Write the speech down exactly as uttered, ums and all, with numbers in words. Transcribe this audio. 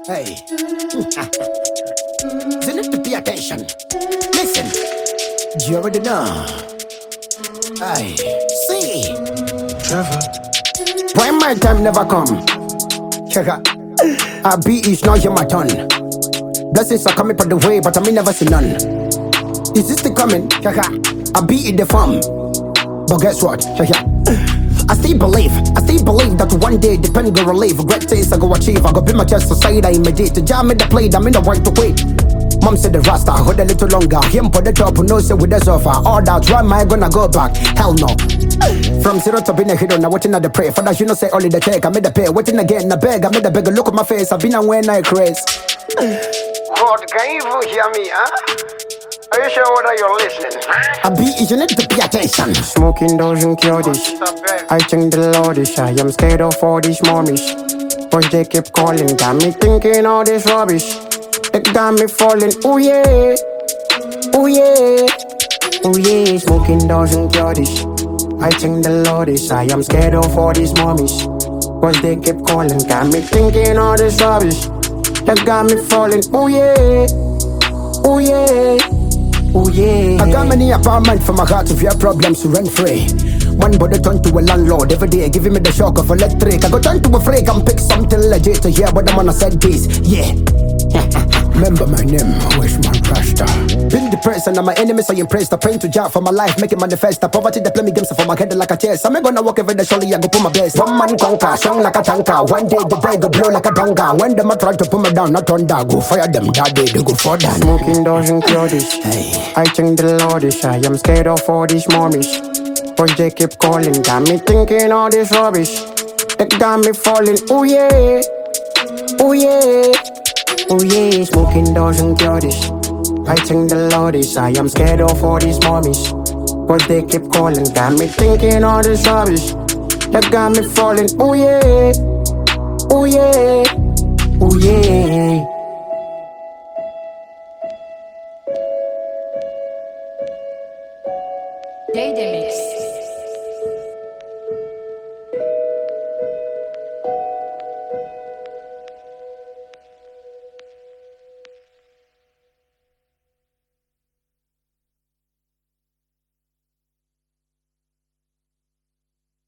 Hey. You need to pay attention. Listen. You already know. Hey. See. Trevor. Why my time never come? Check out. I be each now you're my turn. Blessings are coming from the way, but I may never see none. Is this still coming? Check out. I be in the farm. But guess what? Check out. I still believe, I still believe that one day the pen go relieve. Great things I go achieve. I go build my chest aside, I imitate. To jam in the plate, I'm in the right to wait. Mom said the rasta, hold a little longer. Him put the top, no say with the sofa. All that, why am I gonna go back? Hell no. From zero to being a hero, now watching at the pray. For that, you know, say only the check, I made the pay. Waiting again, I beg, I made the beg. Look at my face, I've been and when I craze. God, can you hear me, huh? Are you sure that you're listening? I be you need to pay attention. Smoking doesn't cure this. I think the Lord is I am scared of all these mommies. But they keep calling, got me thinking all this rubbish. They got me falling, ooh yeah, ooh yeah, ooh yeah. Smoking doesn't cure this. I think the Lord is I am scared of all these mommies. Cause they keep calling, got me thinking all this rubbish. They got me falling, ooh yeah, ooh yeah. Oh yeah. I got many apartments for my heart of your problems to run free. One body turn to a landlord every day, giving me the shock of electric. I go turn to a freak and pick something legit to hear what I'm on a set piece. Yeah. Remember my name, where's my rasta? Been depressed and I'm my enemy, so impressed. I praying to Jah for my life, make it manifest. The poverty, they play me games for my head like a chest. I'm gonna walk every day, surely I go put my best. One man conquer, strong like a tanker. One day the day go blow like a donga. When them a try to put me down, not thunder. Go fire them, that day they go for that. Smoking doesn't cure this. Hey. I think the Lord is I am scared of all these mommies. Cause they keep calling, got me thinking all this rubbish. They got me falling, ooh yeah, ooh yeah, ooh yeah. Smoking doesn't cure this. I think the Lord is I am scared of all these mommies. Cause they keep calling, got me thinking all this rubbish. They got me falling, ooh yeah, ooh yeah, ooh yeah. Day Day Mix.